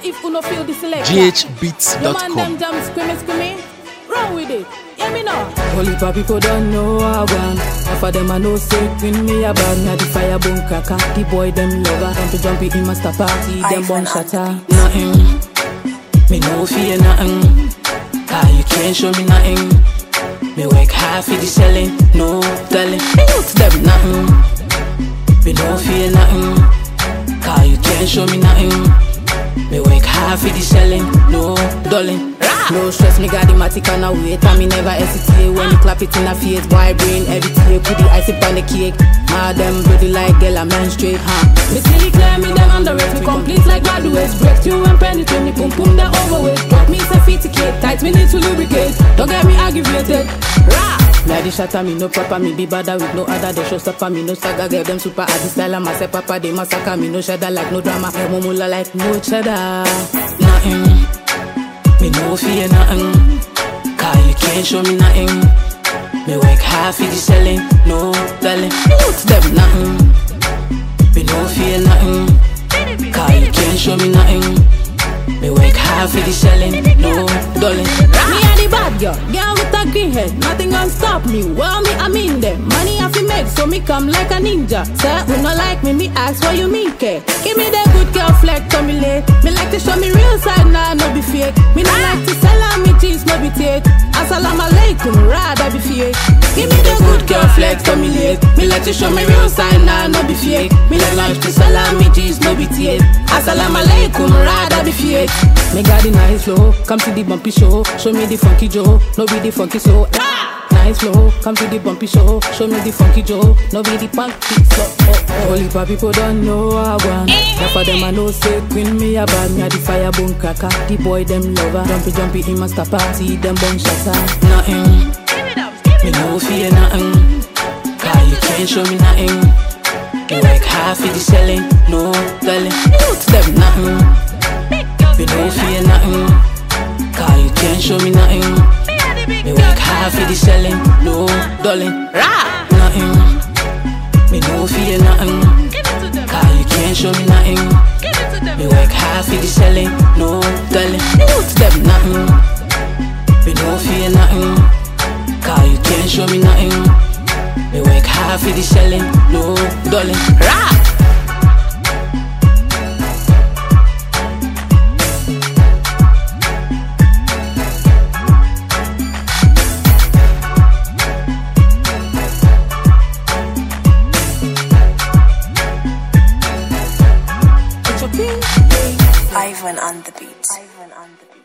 if you no feel the selection. GHbeats.com. The man them jam screaming. Run with it. Hear me now. Holy pa people don't know how I want. Half of them I know say when me a bag me the fire bone cracker. The boy them lover. Jumpy in master party. Them bone shatter. Nothing. Me no fear nothing. You can't show me nothing. Me work hard for the selling. No telling. Me youth them nothing. Me no fear nothing. You can't show me nothing. Me work hard for the selling. No darling. No stress, me got the matic on a wait. And me never hesitate when you clap it in a face. Boy brain everything, put the ice on the cake. Madam body like girl a menstruate, Me see clear, me them underrate. Me complete like graduates. Breakthrough and penetrate, me pum pum the overweight. Drop me say feet to cake, tight me need to lubricate. Don't get me aggravated. Me a the shatter, me no proper, me be badder with no other. They show stopper, me no saga, get them super. At the style of myself, papa, they massacre. Me no cheddar like no drama. Mumula like no cheddar. Nothing. Me no fear nothing. You can't show me nothing. Me work hard for the selling. No telling. Me youth them nothing. Me no fear nothing. You can't show me nothing. Me work hard for the selling. No darling. Me a the bad girl with a green head. Nothing gonna stop me. Well, me I mean them. Money I fi make, so me come like a ninja. Say who no like me ask what you mean, care. Give me the good girl flex on me late. Me like to show me real side, nah, no be fake. Me no like to sell on me jeans, no be take. Assalamu alaikum, rather be fake. Give me the good girl flex on me late. Me like to show me real side, nah, no be fake. Me no like to sell on me jeans, no be take. Assalamu alaikum, rather be fake. Me got the nice flow, come to the bumpy show. Show me the funky Joe, no be the funky so. Nice flow, come to the bumpy show. Show me the funky Joe, no be the funky so. Holy pa people don't know how I want. Half of them I know say queen me a bad. Me a the fire bone cracker. The boy them lover. Jumpy in master party. Them bone shatter. Nothing. Me no fear nothing. You can't show me nothing. Me work hard for the selling. No telling. Youth them nothing. Me no fear nothing. You can't show me nothing. Me work hard for the selling. No darling. Nothing. Me no fear nothing. You can't show me nothing. Me work hard for the selling. No telling. Youth them nothing. Me no fear nothing. You can't show me nothing. Me work hard for the selling. No darling. Ivan on the beat.